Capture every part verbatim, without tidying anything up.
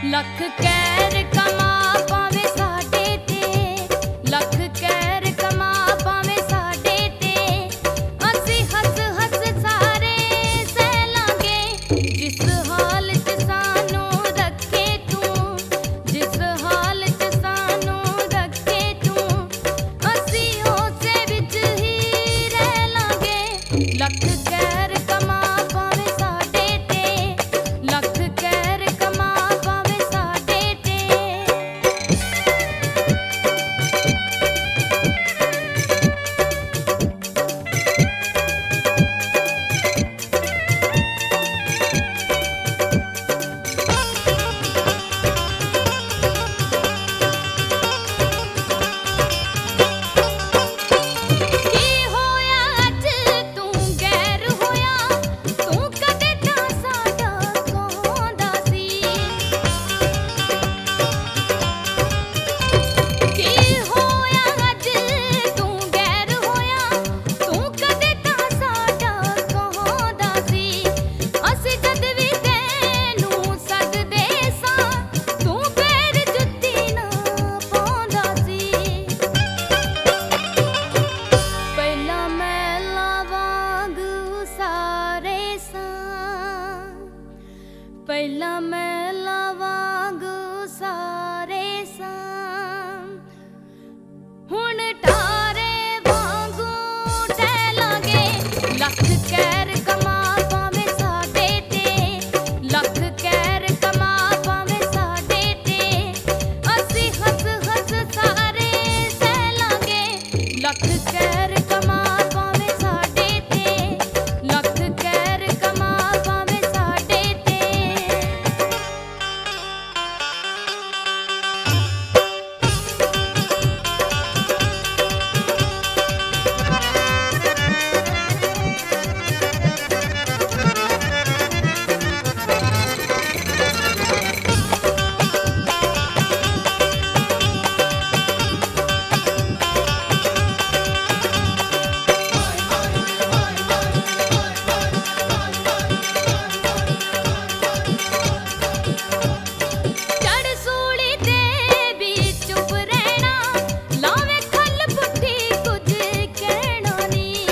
ਲੱਖ ਕਹਿਰ ਕਮਾ ਪਾਵੇ ਸਾਡੇ ਤੇ, ਲੱਖ ਕਹਿਰ ਕਮਾ ਪਾਵੇ ਸਾਡੇ ਤੇ, ਅਸੀਂ ਹੱਸ ਹੱਸ ਸਾਰੇ ਸਹਿ ਲਾਂਗੇ। ਜਿਸ ਹਾਲ 'ਚ ਸਾਨੂੰ ਰੱਖੇ ਤੂੰ, ਜਿਸ ਹਾਲ 'ਚ ਸਾਨੂੰ ਰੱਖੇ ਤੂੰ, ਅਸੀਂ ਉਸੇ ਵਿੱਚ ਹੀ ਰਹਿ ਲਾਂਗੇ। ਲੱਖ ਕਹਿਰ ਕਮਾ ਪਾਵੇ ਸਾਡੇ ਤੇ, ਲੱਖ ਕਹਿਰ ਕਮਾ ਪਾਵੇ ਸਾਡੇ ਤੇ। ਕੀ ਹੋਇਆ ਅੱਜ ਤੂੰ ਗੈਰ ਹੋਇਆ, ਤੂੰ ਕਦੇ ਤਾਂ ਸਾਡਾ ਕਹਾਉਂਦਾ ਸੀ। ਕੀ ਹੋਇਆ ਅੱਜ ਤੂੰ ਗੈਰ ਹੋਇਆ, ਤੂੰ ਕਦੇ ਤਾਂ ਸਾਡਾ ਕਹਾਉਂਦਾ ਸੀ। ਅਸੀਂ ਜਦ ਵੀ ਤੈਨੂੰ ਸੱਦਦੇ ਸਾਂ, ਤੂੰ ਪੈਰ ਜੁੱਤੀ ਨਾ ਪਾਉਂਦਾ ਸੀ। ਪਹਿਲਾਂ ਮਹਿਲਾਂ ਵਾਂਗ ਸਾਰੇ ਸਾਂ, ਪਹਿਲਾਂ ਮਹਿਲਾਂ ਵਾਂਗ ਸਾਰੇ ਸਾਂ, ਹੁਣ ਠਾਰੇ ਵਾਂਗੂ ਢਹਿ ਲਾਂਗੇ। ਲੱਖ ਕਹਿਰ ਕਮਾ ਪਾਵੇ ਸਾਡੇ ਤੇ, ਲੱਖ ਕਹਿਰ ਕਮਾ ਪਾਵੇ ਸਾਡੇ ਤੇ, ਅਸੀਂ ਹੱਸ ਹੱਸ ਸਾਰੇ ਸਹਿ ਲਾਂਗੇ। ਲੱਖ ਕਹਿਰ ਕਮਾ ਪਾਵੇ ਸਾਡੇ ਤੇ, ਲੱਖ ਕਹਿਰ ਕਮਾ ਪਾਵੇ ਸਾਡੇ ਤੇ। ਚੜ੍ਹ ਸੂਲੀ ਤੇ ਵੀ ਚੁੱਪ ਰਹਿਣਾ, ਲਾਵੇਂ ਖੱਲ ਪੁੱਠੀ ਕੁਝ ਕਹਿਣਾ ਨੀ।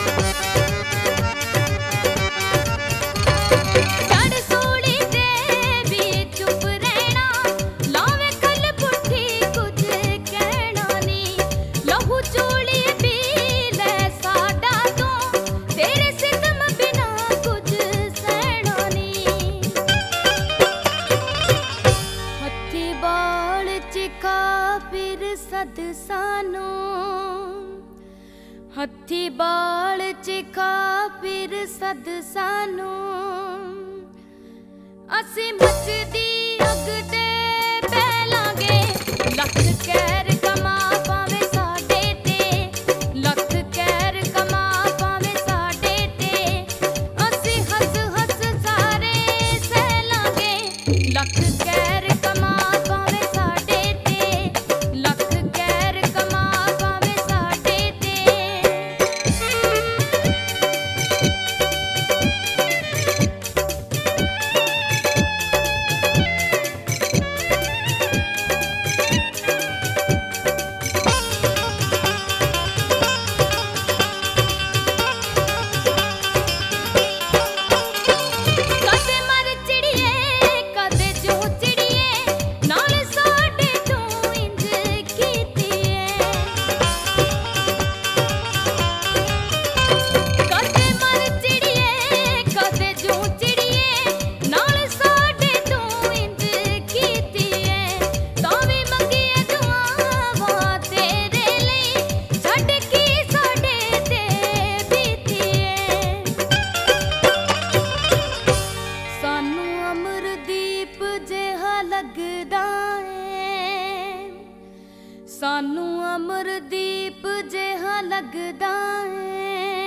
ਚੜ੍ਹ ਸੂਲੀ ਤੇ ਵੀ ਚੁੱਪ ਰਹਿਣਾ, ਲਾਵੇਂ ਖੱਲ ਪੁੱਠੀ ਕੁਝ ਕਹਿਣਾ ਨੀ। ਲਹੂ ਚੂਲੀ ਪੀ ਲੈ ਸਾਡਾ ਤੂੰ, ਤੇਰੇ ਸਿਤਮ ਬਿਨਾ ਕੁਝ ਸਹਿਣਾ ਨੀ। ਹੱਥੀ ਬਾਲ ਚਿਖਾ ਫਿਰ ਸਦ ਸਾਨੂੰ, ਹੱਥੀ ਬਾਲ ਚਿਖਾ ਫਿਰ ਸਦ ਸਾਨੂੰ, ਅਸੀਂ ਮੱਚਦੀ ਅੱਗ ਤੇ ਬਹਿ ਲਾਂਗੇ। ਲੱਖ ਕਹਿਰ ਕਮਾ ਪਾਵੇ ਸਾਡੇ ਤੇ, ਲੱਖ ਕਹਿਰ ਕਮਾ ਪਾਵੇ ਸਾਡੇ ਤੇ, ਅਸੀਂ ਹੱਸ ਹੱਸ ਸਾਰੇ ਸਹਿ ਲਾਂਗੇ। ਲੱਖ ਕਹਿਰ ਕਮਾ ਪਾਵੇ ਸਾਡੇ ਤੇ, ਲੱਖ ਕਹਿਰ ਕਮਾ ਪਾਵੇ ਸਾਡੇ ਤੇ। ਕਦੇ ਮਰ ਚਿੜੀਏ ਕਦੇ ਜੂ ਚਿੜੀਏ, ਨਾਲ ਸਾਡੇ ਤੂੰ ਇੰਜ ਕੀਤੀ ਏ। ਕਦੇ ਮਰ ਚਿੜੀਏ ਕਦੇ ਜੂ ਚਿੜੀਏ, ਨਾਲ ਸਾਡੇ ਤੂੰ ਇੰਜ ਕੀਤੀ ਏ। ਤਾਂ ਵੀ ਮੰਗੀਆਂ ਦੁਆਵਾਂ ਤੇਰੇ ਲਈ, ਛੱਡ ਕੀ ਸਾਡੇ ਤੇ ਬੀਤੀ ਏ। ਸਾਨੂੰ ਅਮਰਦੀਪ ਜਿਹਾ ਲੱਗਦਾ ਏ, ਸਾਨੂੰ ਅਮਰਦੀਪ ਜਿਹਾ ਲੱਗਦਾ ਏ।